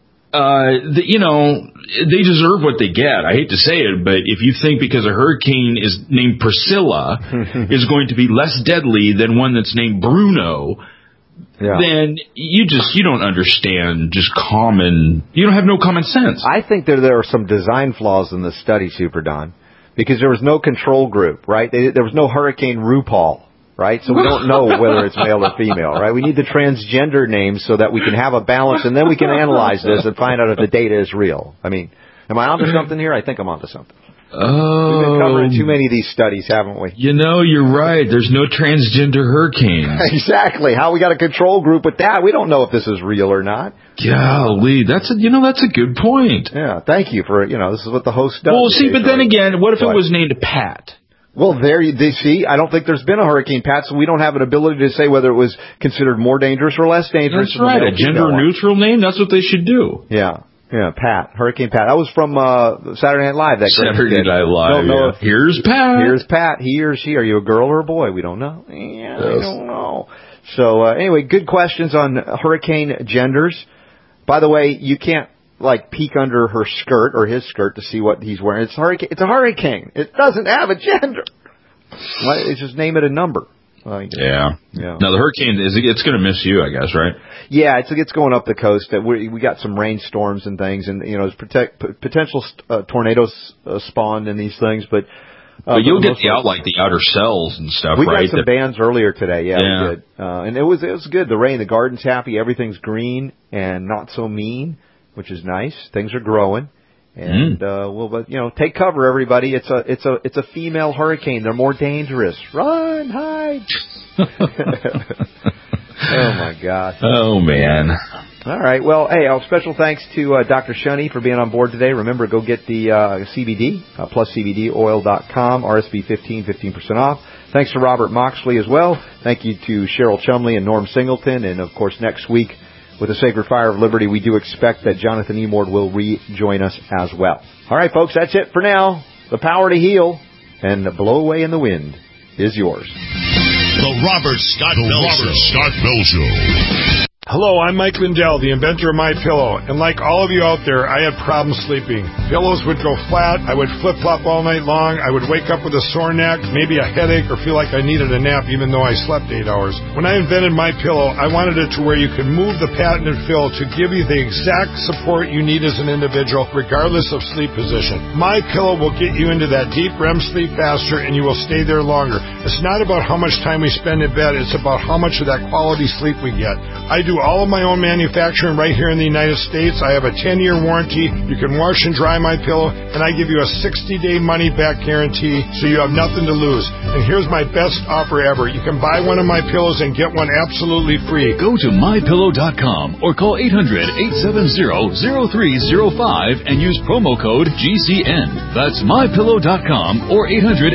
They deserve what they get. I hate to say it, but if you think because a hurricane is named Priscilla is going to be less deadly than one that's named Bruno, then you don't understand you don't have no common sense. I think there are some design flaws in the study, Super Don, because there was no control group, right? There was no Hurricane RuPaul. Right? So we don't know whether it's male or female, right? We need the transgender names so that we can have a balance, and then we can analyze this and find out if the data is real. I mean, am I onto something here? I think I'm onto something. Oh. We've been covering too many of these studies, haven't we? You're right. There's no transgender hurricanes. Exactly. How we got a control group with that? We don't know if this is real or not. Golly, that's a good point. Yeah, thank you for, this is what the host does. Well, see, but then again, what if it was named Pat? Well, see, I don't think there's been a Hurricane Pat, so we don't have an ability to say whether it was considered more dangerous or less dangerous. That's right, a gender-neutral name, that's what they should do. Yeah, Pat, Hurricane Pat. That was from Saturday Night Live. Saturday Night Live, Here's Pat. Here's Pat, he or she. Are you a girl or a boy? We don't know. Yeah, I don't know. So, anyway, good questions on hurricane genders. By the way, you can't peek under her skirt or his skirt to see what he's wearing. It's a hurricane. It doesn't have a gender. Just name it a number. Yeah. Now the hurricane it's going to miss you, I guess, right? Yeah, it's going up the coast. We got some rainstorms and things, and there's potential tornadoes spawned in these things, but you'll get the outer cells and stuff, right? We got some bands earlier today. Yeah, we did, and it was good. The rain, the garden's happy, everything's green and not so mean, which is nice. Things are growing, and take cover, everybody. It's a female hurricane. They're more dangerous. Run, hide. Oh my God. Oh man. All right. Well, hey, special thanks to Dr. Shunny for being on board today. Remember, go get the CBD, pluscbdoil.com, RSV 15% off. Thanks to Robert Moxley as well. Thank you to Cheryl Chumley and Norm Singleton, and of course next week, with the Sacred Fire of Liberty, we do expect that Jonathan Emord will rejoin us as well. All right, folks, that's it for now. The power to heal and blow away in the wind is yours. The Robert Scott Bell Show. Hello, I'm Mike Lindell, the inventor of MyPillow, and like all of you out there, I had problems sleeping. Pillows would go flat, I would flip-flop all night long, I would wake up with a sore neck, maybe a headache, or feel like I needed a nap even though I slept 8 hours. When I invented MyPillow, I wanted it to where you could move the patented fill to give you the exact support you need as an individual, regardless of sleep position. MyPillow will get you into that deep REM sleep faster, and you will stay there longer. It's not about how much time we spend in bed, it's about how much of that quality sleep we get. I do all of my own manufacturing right here in the United States. I have a 10-year warranty. You can wash and dry my pillow, and I give you a 60-day money-back guarantee, so you have nothing to lose. And here's my best offer ever. You can buy one of my pillows and get one absolutely free. Go to MyPillow.com or call 800-870-0305 and use promo code GCN. That's MyPillow.com or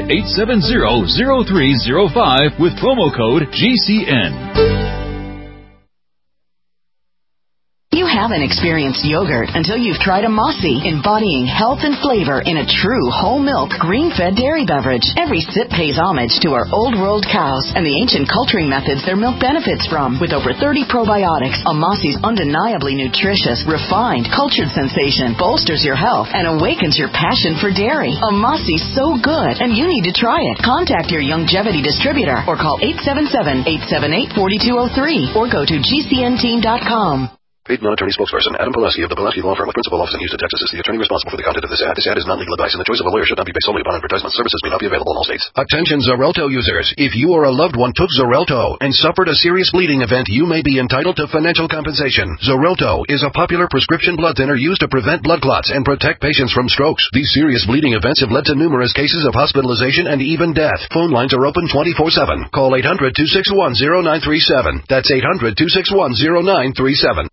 800-870-0305 with promo code GCN. You haven't experienced yogurt until you've tried a Mossy, embodying health and flavor in a true whole milk, green-fed dairy beverage. Every sip pays homage to our old world cows and the ancient culturing methods their milk benefits from. With over 30 probiotics, a Mossy's undeniably nutritious, refined, cultured sensation bolsters your health and awakens your passion for dairy. A Mossy's so good, and you need to try it. Contact your Youngevity distributor or call 877-878-4203 or go to gcnteam.com. Paid non-attorney spokesperson Adam Pulaski of the Pulaski Law Firm with principal office in Houston, Texas, is the attorney responsible for the content of this ad. This ad is not legal advice, and the choice of a lawyer should not be based solely upon advertisement. Services may not be available in all states. Attention Xarelto users. If you or a loved one took Xarelto and suffered a serious bleeding event, you may be entitled to financial compensation. Xarelto is a popular prescription blood thinner used to prevent blood clots and protect patients from strokes. These serious bleeding events have led to numerous cases of hospitalization and even death. Phone lines are open 24/7. Call 800-261-0937. That's 800-261-0937.